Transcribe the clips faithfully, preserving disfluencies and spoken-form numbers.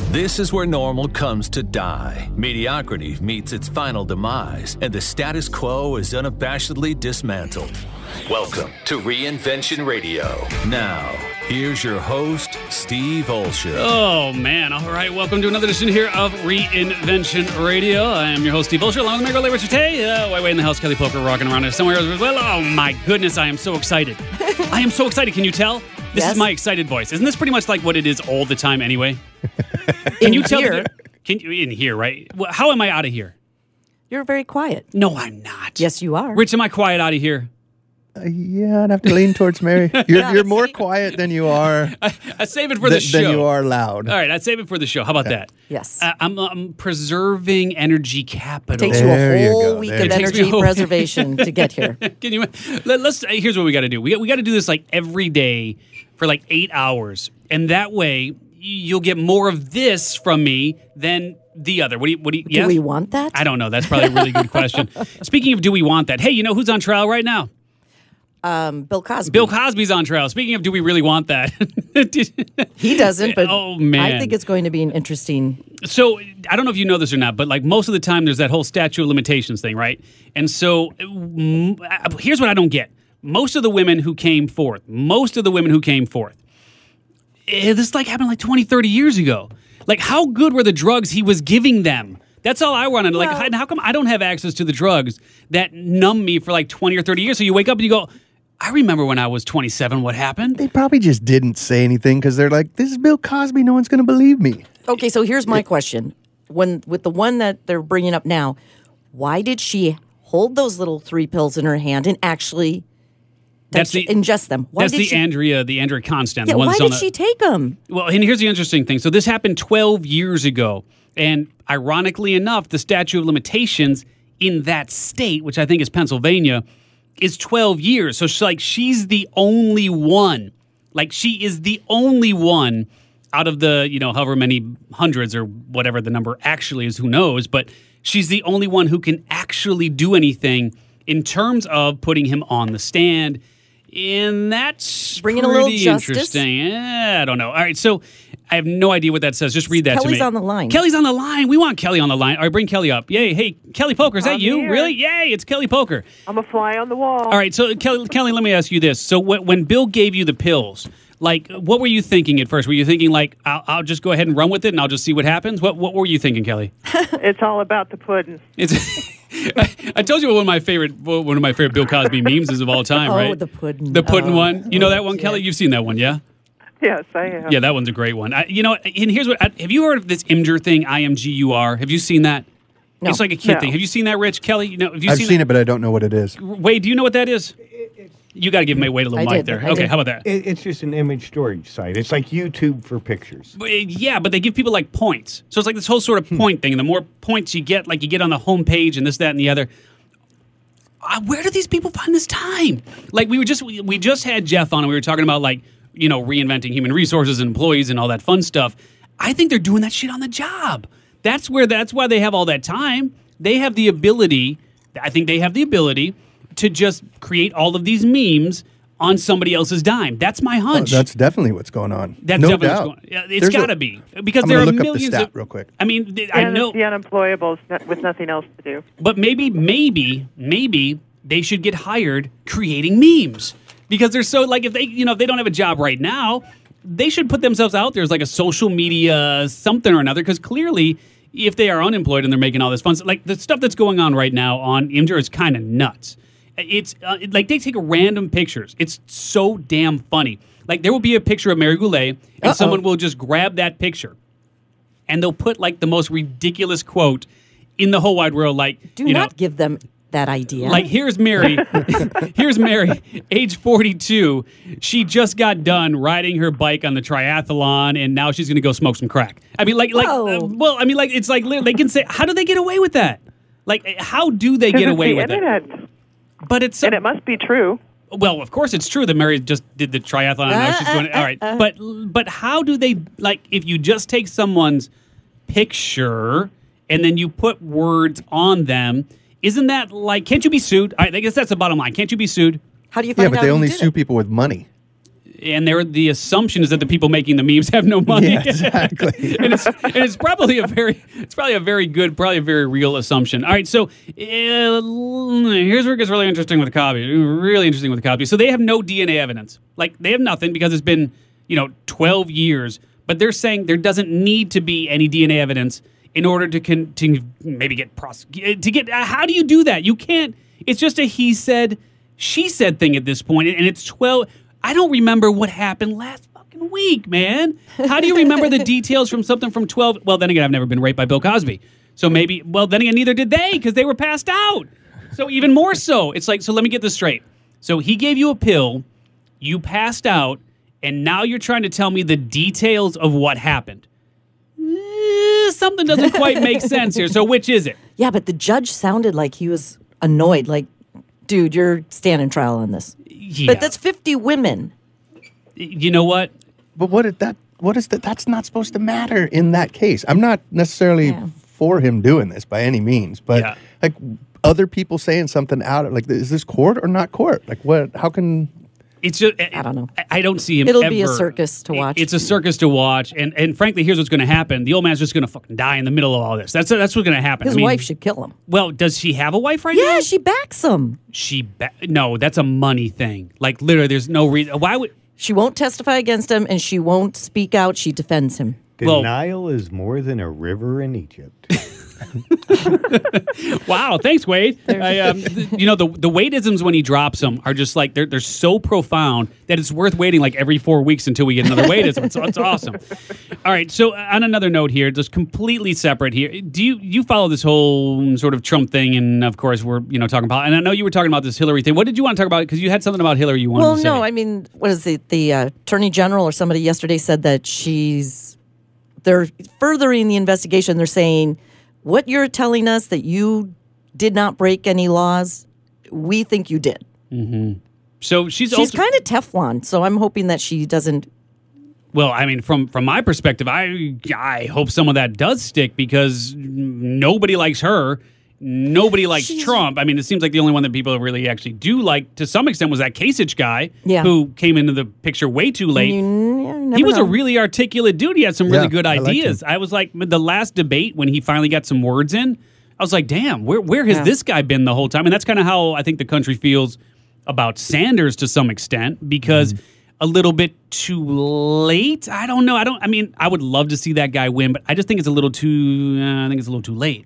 This is where normal comes to die. Mediocrity meets its final demise, and the status quo is unabashedly dismantled. Welcome to Reinvention Radio. Now, here's your host, Steve Olsher. Oh, man. All right. Welcome to another edition here of Reinvention Radio. I am your host, Steve Olsher, along with Mary Larry Today. Uh, way, way in the house, Kelly Poker rocking around here somewhere as well. Oh, my goodness. I am so excited. I am so excited. Can you tell? This yes. is my excited voice. Isn't this pretty much like what it is all the time anyway? Can in you tell? Here. The, can you in here, right? Well, how am I out of here? You're very quiet. No, I'm not. Yes, you are. Rich, am I quiet out of here? Uh, yeah, I'd have to lean towards Mary. You're, yeah, you're more quiet than you are. I, I save it for th- the show. Than you are loud. All right, I'd save it for the show. How about yeah. that? Yes. Uh, I'm, I'm preserving energy capital. It takes there you a whole you week there of energy preservation to get here. Can you? Let, let's. Here's what we got to do. We got, we got to do this like every day for like eight hours, and that way you'll get more of this from me than the other. What do you? What do you? Do yes? we want that? I don't know. That's probably a really good question. Speaking of, do we want that? Hey, you know who's on trial right now? Um, Bill Cosby. Bill Cosby's on trial. Speaking of, do we really want that? He doesn't, but oh, man. I think it's going to be an interesting... So, I don't know if you know this or not, but like most of the time there's that whole statute of limitations thing, right? And so, mm, here's what I don't get. Most of the women who came forth, most of the women who came forth, eh, this like happened like twenty, thirty years ago. Like, how good were the drugs he was giving them? That's all I wanted. Like, Well, how, how come I don't have access to the drugs that numb me for like twenty or thirty years? So you wake up and you go, I remember when I was twenty-seven, what happened? They probably just didn't say anything because they're like, this is Bill Cosby. No one's going to believe me. Okay, so here's my question. When with the one that they're bringing up now, why did she hold those little three pills in her hand and actually That's the, ingest them? Why that's did the she, Andrea, the Andrea Constant. Yeah, the one why that's on did the, she take them? Well, and here's the interesting thing. So this happened twelve years ago. And ironically enough, the statute of limitations in that state, which I think is Pennsylvania, is twelve years. So she's like, she's the only one. Like, she is the only one out of the, you know, however many hundreds or whatever the number actually is, who knows. But she's the only one who can actually do anything in terms of putting him on the stand. And that's Bringing pretty a little justice? interesting. Eh, I don't know. All right, so I have no idea what that says. Just read that Kelly's to me. on the line. Kelly's on the line. We want Kelly on the line. All right, bring Kelly up. Yay. Hey, Kelly Poker, is that I'm you? here. Really? Yay, it's Kelly Poker. I'm a fly on the wall. All right, so Kelly, Kelly let me ask you this. So when, when Bill gave you the pills, like, what were you thinking at first? Were you thinking, like, I'll, I'll just go ahead and run with it and I'll just see what happens? What What were you thinking, Kelly? It's all about the pudding. It's... I told you one of my favorite one of my favorite Bill Cosby memes is of all time, Oh, right? the pudding. The pudding Oh. one. You know that one, Yeah. Kelly? You've seen that one, yeah? Yes, I have. Yeah, that one's a great one. I, you know, and here's what, I, have you heard of this Imgur thing, I M G U R? Have you seen that? No. It's like a kid No. thing. Have you seen that, Rich? Kelly? You know, have you I've seen, seen that? it, but I don't know what it is. Wade, do you know what that is? You got to give May Wade a little I mic did, there. I Okay, did. how about that? It, it's just an image storage site. It's like YouTube for pictures. But, uh, yeah, but they give people like points. So it's like this whole sort of point thing. And the more points you get, like you get on the homepage and this, that, and the other. Uh, where do these people find this time? Like we were just we, we just had Jeff on and we were talking about like, you know, reinventing human resources and employees and all that fun stuff. I think they're doing that shit on the job. That's where that's why they have all that time. They have the ability, I think they have the ability to just create all of these memes on somebody else's dime. That's my Oh, hunch. that's definitely what's going on. That's no definitely doubt. what's going on. Yeah, it's There's a- got to be because I'm there gonna are look up the millions stat of real quick. I mean, th- I And know, the unemployables with nothing else to do. but maybe, maybe, maybe they should get hired creating memes because they're so like if they, you know, if they don't have a job right now, they should put themselves out there as like a social media something or another because clearly, if they are unemployed and they're making all this fun, like the stuff that's going on right now on Imgur is kind of nuts. It's uh, like they take random pictures. It's so damn funny. Like there will be a picture of Mary Goulet, and Uh-oh. someone will just grab that picture, and they'll put like the most ridiculous quote in the whole wide world. Like, Do you not know, give them that idea. like here's Mary, here's Mary, age forty-two. She just got done riding her bike on the triathlon, and now she's going to go smoke some crack. I mean, like, like, Whoa. uh, well, I mean, like, it's like they can say, how do they get away with that? Like, how do they get Because away it's with the it? internet, But it's and it must be true. well, of course it's true that Mary just did the triathlon and now she's Uh, doing it. All right. But but how do they like if you just take someone's picture and then you put words on them, isn't that like can't you be sued? I guess that's the bottom line. Can't you be sued? How do you find Yeah, but out they who only did sue it? people with money. and they're, the assumption is that the people making the memes have no money. Yeah, exactly. and, it's, and it's probably a very, it's probably a very good, probably a very real assumption. All right, so uh, here's where it gets really interesting with Cosby. Really interesting with Cosby. So they have no D N A evidence. Like they have nothing because it's been, you know, twelve years. But they're saying there doesn't need to be any D N A evidence in order to con- to maybe get prosecuted. To get uh, how do you do that? You can't. It's just a he said, she said thing at this point, and it's twelve. I don't remember what happened last fucking week, man. How do you remember the details from something from twelve? Well, then again, I've never been raped by Bill Cosby. So maybe, well, then again, neither did they because they were passed out. So even more so. It's like, so let me get this straight. So he gave you a pill, you passed out, and now you're trying to tell me the details of what happened. Eh, something doesn't quite make sense here. So which is it? Yeah, but the judge sounded like he was annoyed. Like, dude, you're standing trial on this. Yeah. But that's fifty women. You know what? But what did that? What is that? That's not supposed to matter in that case. I'm not necessarily Yeah. for him doing this by any means, but Yeah. like other people saying something out of like, is this court or not court? Like, what? How can? It's just I don't know. I, I don't see him. It'll be a ever- circus to it- watch. It's a circus to watch, and and frankly, here's what's going to happen: the old man's just going to fucking die in the middle of all this. That's that's what's going to happen. His I mean, wife should kill him. Well, does she have a wife right now? Yeah, she backs him. She ba- no, that's a money thing. Like literally, there's no reason. Why would? She won't testify against him, and she won't speak out. She defends him. The Well- Nile is more than a river in Egypt. Wow, thanks, Wade. I, um, th- you know, the the Wadeisms when he drops them are just like they're they're so profound that it's worth waiting like every four weeks until we get another Wadeism. It's, it's awesome. All right, so uh, on another note here, just completely separate here. Do you you follow this whole sort of Trump thing? And of course, we're you know talking about. And I know you were talking about this Hillary thing. What did you want to talk about? Because you had something about Hillary you wanted Well, to say. no, I mean, what is it? The uh, attorney general or somebody yesterday said that she's. They're furthering the investigation. They're saying what you're telling us that you did not break any laws. We think you did. So she's She's also, kind of Teflon, so I'm hoping that she doesn't. well, I mean, from from my perspective, I I hope some of that does stick because nobody likes her. Nobody likes She's- Trump. I mean, it seems like the only one that people really actually do like to some extent was that Kasich guy Yeah. who came into the picture way too late. You, yeah, never He was know. a really articulate dude. He had some really Yeah, good I liked ideas. him. I was like, the last debate when he finally got some words in, I was like, damn, where where has Yeah. this guy been the whole time? And that's kind of how I think the country feels about Sanders to some extent because Mm-hmm. a little bit too late. I don't know. I don't. I mean, I would love to see that guy win, but I just think it's a little too. Uh, I think it's a little too late.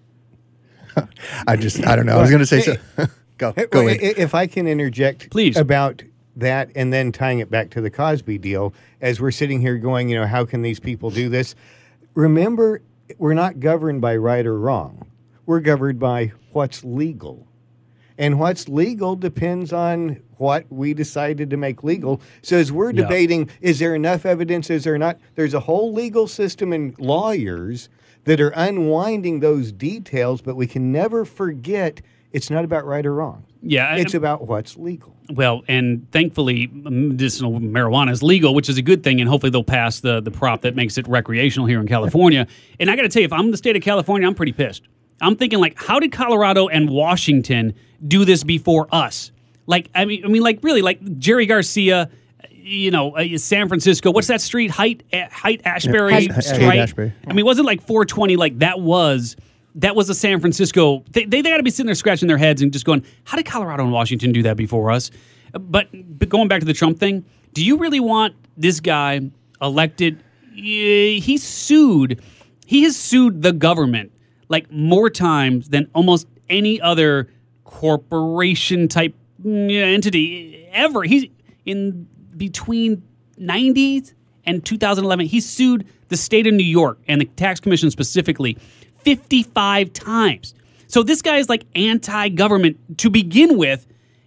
I just, I don't know. I was going to say so. go, Hey, go well, in. i- If I can interject Please. about that and then tying it back to the Cosby deal, as we're sitting here going, you know, how can these people do this? Remember, we're not governed by right or wrong. We're governed by what's legal. And what's legal depends on what we decided to make legal. So as we're Yeah. debating, is there enough evidence, is there not? There's a whole legal system and lawyers that are unwinding those details, but we can never forget it's not about right or wrong. Yeah, I- It's about what's legal. Well, and thankfully, medicinal marijuana is legal, which is a good thing, and hopefully they'll pass the the prop that makes it recreational here in California. And I got to tell you, if I'm the state of California, I'm pretty pissed. I'm thinking like, how did Colorado and Washington do this before us? Like, I mean, I mean, like really, like Jerry Garcia, you know, uh, San Francisco. What's that street? Height, uh, Height Ashbury, Haight- Haight Strike? Ashbury. I mean, it wasn't like four twenty. Like that was. That was a San Francisco. They they, they got to be sitting there scratching their heads and just going, "How did Colorado and Washington do that before us?" But, but going back to the Trump thing, do you really want this guy elected? Yeah, he sued. He has sued the government like more times than almost any other corporation type mm, entity ever. He's in between nineties and two thousand eleven. He sued the state of New York and the tax commission specifically fifty-five times. So this guy is like anti-government to begin with,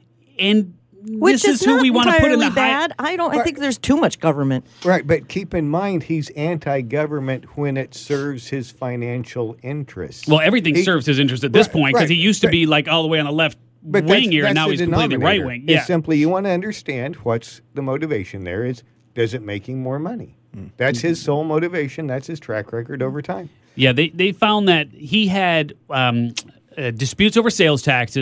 and Which this is, is who not we want to put in the entirely high. bad. I don't. I think there's too much government. Right, but keep in mind he's anti-government when it serves his financial interests. Well, everything He- serves his interest at this Right, point because right, he used to right. be like all the way on the left But wing that's- here, and that's now the he's completely right denominator. wing. It's Yeah, simply you want to understand what's the motivation there is. Does it make him more money? That's his sole motivation. That's his track record over time. yeah. They they found that he had um, uh, disputes over sales taxes.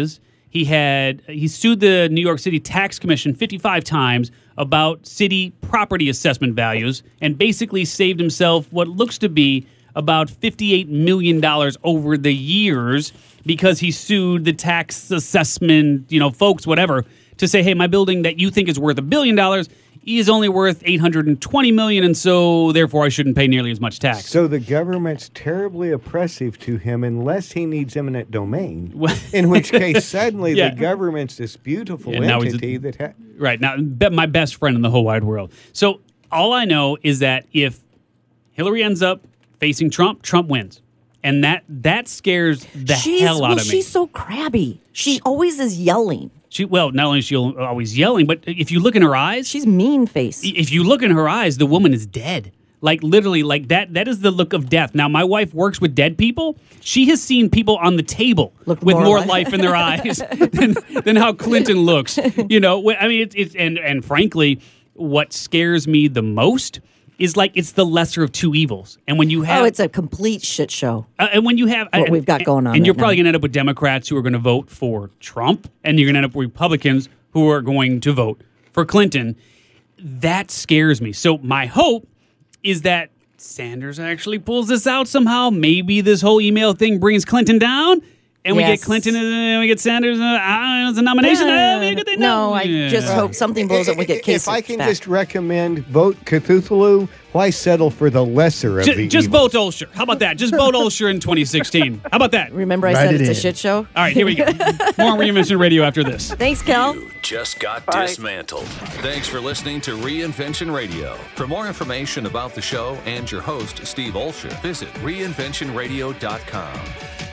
He had he sued the New York City Tax Commission fifty-five times about city property assessment values and basically saved himself what looks to be about fifty-eight million dollars over the years because he sued the tax assessment, you know, folks, whatever, to say, hey, my building that you think is worth a billion dollars is only worth eight hundred twenty million dollars, and so therefore I shouldn't pay nearly as much tax. So the government's terribly oppressive to him unless he needs eminent domain, in which case suddenly Yeah. the government's this beautiful Yeah, now he's entity a- that... Ha- Right. Now, be- my best friend in the whole wide world. So all I know is that if Hillary ends up facing Trump, Trump wins. And that that scares the she's, hell out well, of me. she's so crabby. She always is yelling. She well, not only is she always yelling, but if you look in her eyes, She's mean faced. if you look in her eyes, the woman is dead. Like literally, like that. That is the look of death. Now, my wife works with dead people. She has seen people on the table Look with more more alive. life in their eyes than, than how Clinton looks. You know, I mean, it's, it's and and frankly, what scares me the most is like it's the lesser of two evils. And when you have, Oh, it's a complete shit show. Uh, and when you have What and- we've got going on and you're right probably now. going to end up with Democrats who are going to vote for Trump, and you're going to end up with Republicans who are going to vote for Clinton. That scares me. So my hope is that Sanders actually pulls this out somehow. Maybe this whole email thing brings Clinton down, and we Yes. get Clinton and we get Sanders uh, uh, as a nomination. Uh, maybe a good thing. no, I Yeah. just hope something blows up and we get Kasich If I can back. just recommend vote Cthulhu, why settle for the lesser of Ju- the just evils? vote Olsher. How about that? Just vote Olsher in twenty sixteen. How about that? Remember I Write said it it's a in. shit show? All right, here we go. More on Reinvention Radio after this. Thanks, Cal. You just got Bye. dismantled. Thanks for listening to Reinvention Radio. For more information about the show and your host, Steve Olsher, visit reinvention radio dot com.